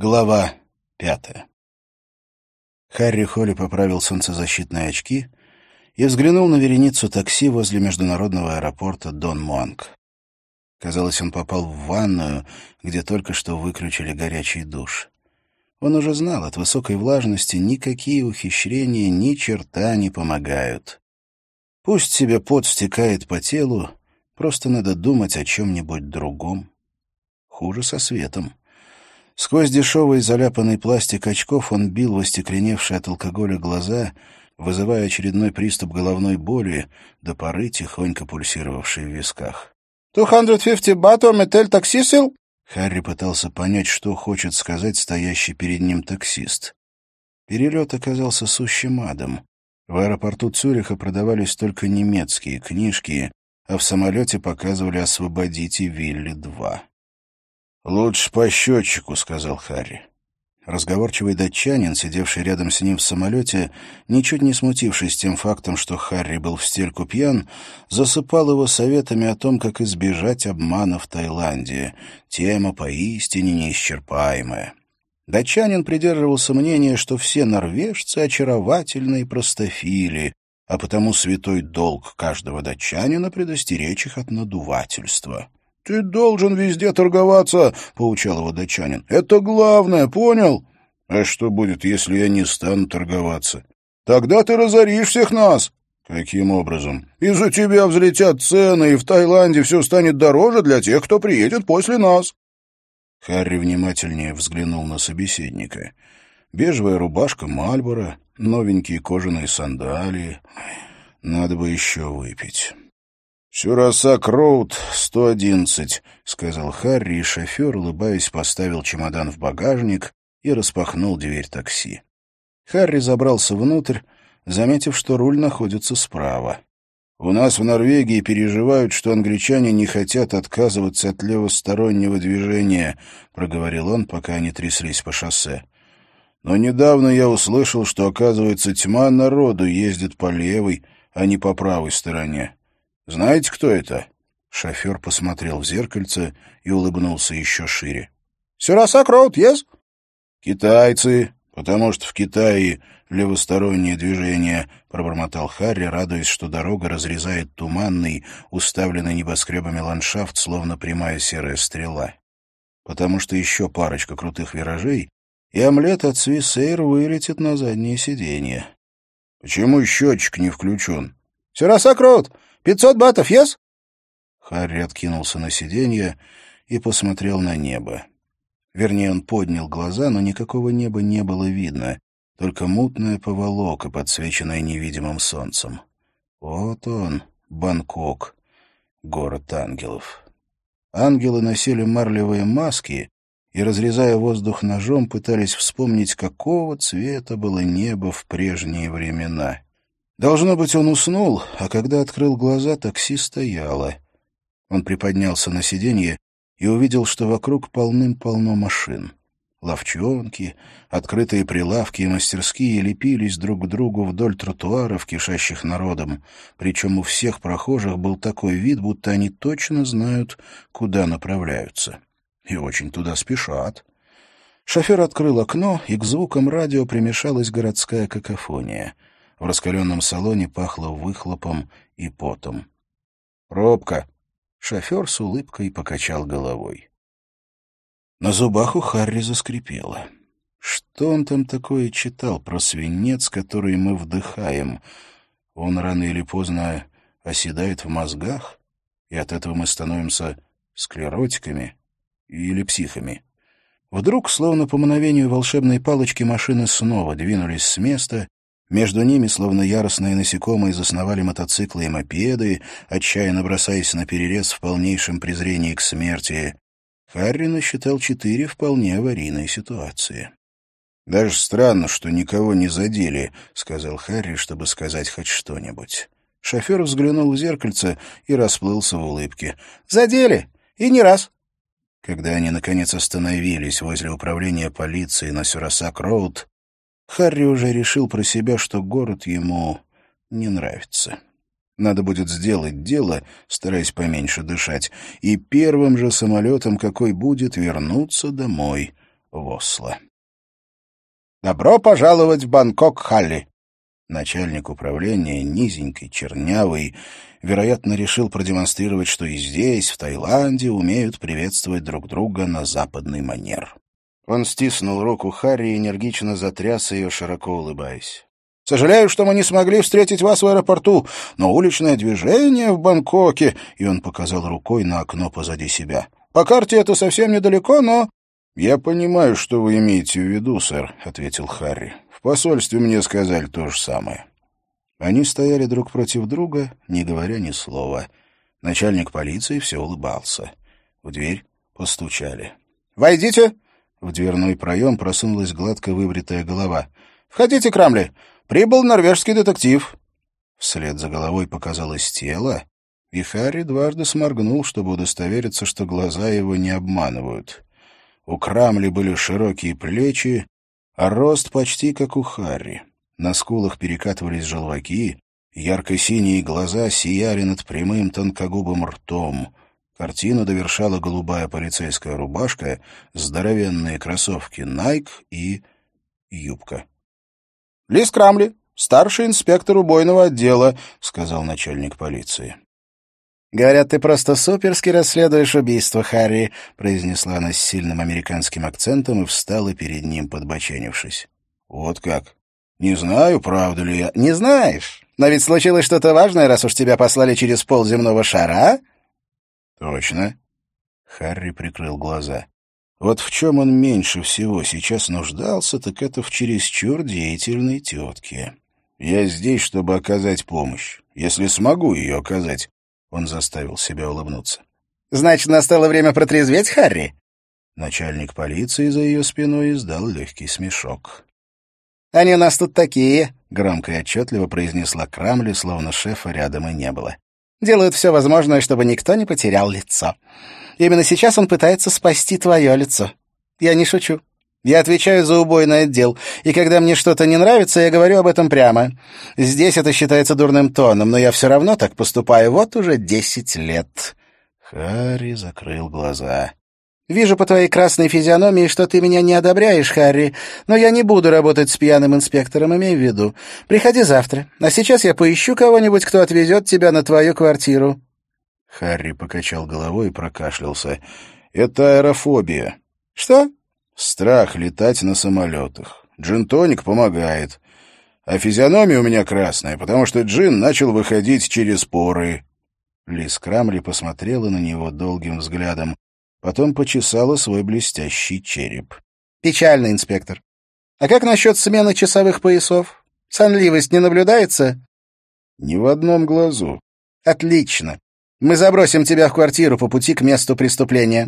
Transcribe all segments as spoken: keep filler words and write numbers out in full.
Глава пятая. Харри Холли поправил солнцезащитные очки и взглянул на вереницу такси возле международного аэропорта Дон Муанг. Казалось, он попал в ванную, где только что выключили горячий душ. Он уже знал, от высокой влажности никакие ухищрения ни черта не помогают. Пусть себе пот стекает по телу, просто надо думать о чем-нибудь другом. Хуже со светом. Сквозь дешевый заляпанный пластик очков он бил в остекленевшие от алкоголя глаза, вызывая очередной приступ головной боли, до поры тихонько пульсировавшей в висках. «двести пятьдесят бат, метель такси сил?» Харри пытался понять, что хочет сказать стоящий перед ним таксист. Перелет оказался сущим адом. В аэропорту Цюриха продавались только немецкие книжки, а в самолете показывали «Освободите Вилли-два». «Лучше по счетчику», — сказал Харри. Разговорчивый датчанин, сидевший рядом с ним в самолете, ничуть не смутившись тем фактом, что Харри был в стельку пьян, засыпал его советами о том, как избежать обмана в Таиланде. Тема поистине неисчерпаемая. Датчанин придерживался мнения, что все норвежцы очаровательные простофили, а потому святой долг каждого датчанина предостеречь их от надувательства. «Ты должен везде торговаться», — поучал его датчанин. «Это главное, понял?» «А что будет, если я не стану торговаться?» «Тогда ты разоришь всех нас». «Каким образом?» «Из-за тебя взлетят цены, и в Таиланде все станет дороже для тех, кто приедет после нас». Харри внимательнее взглянул на собеседника. Бежевая рубашка Мальборо, новенькие кожаные сандалии. Надо бы еще выпить. «Сюрасак-Роуд, сто одиннадцать», — сказал Харри, и шофер, улыбаясь, поставил чемодан в багажник и распахнул дверь такси. Харри забрался внутрь, заметив, что руль находится справа. «У нас в Норвегии переживают, что англичане не хотят отказываться от левостороннего движения», — проговорил он, пока они тряслись по шоссе. «Но недавно я услышал, что, оказывается, тьма народу ездит по левой, а не по правой стороне. Знаете, кто это?» Шофер посмотрел в зеркальце и улыбнулся еще шире. «Сюрасак-Роуд, yes?» «Китайцы, потому что в Китае левостороннее движение», — пробормотал Харри, радуясь, что дорога разрезает туманный, уставленный небоскребами ландшафт, словно прямая серая стрела. «Потому что еще парочка крутых виражей, и омлет от Swiss Air вылетит на заднее сиденье». «Почему счетчик не включен?» «Сюрасак-Роуд, пятьсот батов, yes?» Харри откинулся на сиденье и посмотрел на небо. Вернее, он поднял глаза, но никакого неба не было видно, только мутная поволока, подсвеченная невидимым солнцем. Вот он, Бангкок, город ангелов. Ангелы носили марлевые маски и, разрезая воздух ножом, пытались вспомнить, какого цвета было небо в прежние времена. Должно быть, он уснул, а когда открыл глаза, такси стояло. Он приподнялся на сиденье и увидел, что вокруг полным-полно машин. Лавчонки, открытые прилавки и мастерские лепились друг к другу вдоль тротуаров, кишащих народом, причем у всех прохожих был такой вид, будто они точно знают, куда направляются. И очень туда спешат. Шофер открыл окно, и к звукам радио примешалась городская какофония. В раскаленном салоне пахло выхлопом и потом. «Пробка!» Шофер с улыбкой покачал головой. На зубах у Харри заскрипело. Что он там такое читал про свинец, который мы вдыхаем? Он рано или поздно оседает в мозгах, и от этого мы становимся склеротиками или психами. Вдруг, словно по мановению волшебной палочки, машины снова двинулись с места. Между ними, словно яростные насекомые, засновали мотоциклы и мопеды, отчаянно бросаясь на перерез в полнейшем презрении к смерти. Харри насчитал четыре вполне аварийные ситуации. «Даже странно, что никого не задели», — сказал Харри, чтобы сказать хоть что-нибудь. Шофер взглянул в зеркальце и расплылся в улыбке. «Задели! И не раз!» Когда они, наконец, остановились возле управления полиции на Сюрасак-Роуд, Харри уже решил про себя, что город ему не нравится. Надо будет сделать дело, стараясь поменьше дышать, и первым же самолетом, какой будет, вернуться домой. в Осло. «Добро пожаловать в Бангкок, Халли!» Начальник управления, низенький, чернявый, вероятно, решил продемонстрировать, что и здесь, в Таиланде, умеют приветствовать друг друга на западный манер. Он стиснул руку Харри и энергично затряс ее, широко улыбаясь. «Сожалею, что мы не смогли встретить вас в аэропорту, но уличное движение в Бангкоке...» И он показал рукой на окно позади себя. «По карте это совсем недалеко, но...» «Я понимаю, что вы имеете в виду, сэр», — ответил Харри. «В посольстве мне сказали то же самое». Они стояли друг против друга, не говоря ни слова. Начальник полиции все улыбался. В дверь постучали. «Войдите!» В дверной проем просунулась гладко выбритая голова. «Входите, Крамли! Прибыл норвежский детектив!» Вслед за головой показалось тело, и Харри дважды сморгнул, чтобы удостовериться, что глаза его не обманывают. У Крамли были широкие плечи, а рост почти как у Харри. На скулах перекатывались желваки, ярко-синие глаза сияли над прямым тонкогубым ртом. Картину довершала голубая полицейская рубашка, здоровенные кроссовки Nike и юбка. «Лис Крамли, старший инспектор убойного отдела», — сказал начальник полиции. «Говорят, ты просто суперски расследуешь убийство, Харри», — произнесла она с сильным американским акцентом и встала перед ним, подбоченившись. «Вот как? Не знаю, правда ли я...» «Не знаешь? Но ведь случилось что-то важное, раз уж тебя послали через пол земного шара, а?» «Точно». Харри прикрыл глаза. Вот в чем он меньше всего сейчас нуждался, так это в чересчур деятельной тетке. «Я здесь, чтобы оказать помощь, если смогу ее оказать». Он заставил себя улыбнуться. «Значит, настало время протрезветь, Харри?» Начальник полиции за ее спиной издал легкий смешок. «Они у нас тут такие», — громко и отчетливо произнесла Крамли, словно шефа рядом и не было. «Делают все возможное, чтобы никто не потерял лицо. Именно сейчас он пытается спасти твое лицо. Я не шучу. Я отвечаю за убойный отдел, и когда мне что-то не нравится, я говорю об этом прямо. Здесь это считается дурным тоном, но я все равно так поступаю вот уже десять лет». Харри закрыл глаза. «Вижу по твоей красной физиономии, что ты меня не одобряешь, Харри, но я не буду работать с пьяным инспектором, имей в виду. Приходи завтра, а сейчас я поищу кого-нибудь, кто отвезет тебя на твою квартиру». Харри покачал головой и прокашлялся. «Это аэрофобия». «Что?» «Страх летать на самолетах. Джин-тоник помогает. А физиономия у меня красная, потому что джин начал выходить через поры». Лис Крамли посмотрела на него долгим взглядом, потом почесала свой блестящий череп. «Печально, инспектор. А как насчет смены часовых поясов? Сонливость не наблюдается?» «Ни в одном глазу». «Отлично. Мы забросим тебя в квартиру по пути к месту преступления».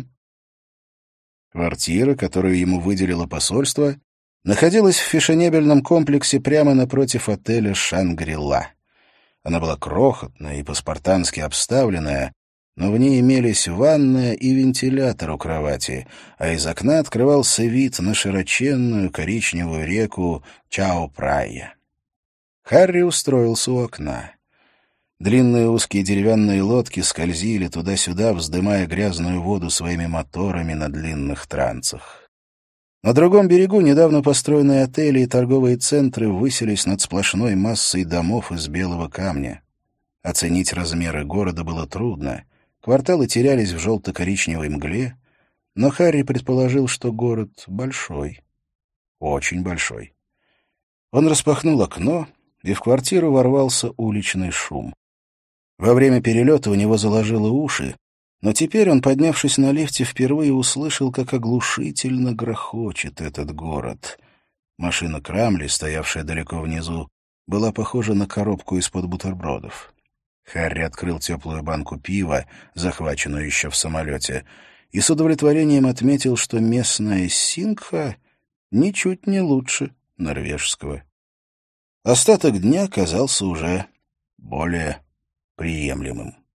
Квартира, которую ему выделило посольство, находилась в фешенебельном комплексе прямо напротив отеля «Шангри-Ла». Она была крохотная и по-спартански обставленная, но в ней имелись ванная и вентилятор у кровати, а из окна открывался вид на широченную коричневую реку Чао-Прайя. Харри устроился у окна. Длинные узкие деревянные лодки скользили туда-сюда, вздымая грязную воду своими моторами на длинных трансах. На другом берегу недавно построенные отели и торговые центры высились над сплошной массой домов из белого камня. Оценить размеры города было трудно. Кварталы терялись в желто-коричневой мгле, но Харри предположил, что город большой, очень большой. Он распахнул окно, и в квартиру ворвался уличный шум. Во время перелета у него заложило уши, но теперь он, поднявшись на лифте, впервые услышал, как оглушительно грохочет этот город. Машина Крамли, стоявшая далеко внизу, была похожа на коробку из-под бутербродов. Харри открыл теплую банку пива, захваченную еще в самолете, и с удовлетворением отметил, что местная сингха ничуть не лучше норвежского. Остаток дня казался уже более приемлемым.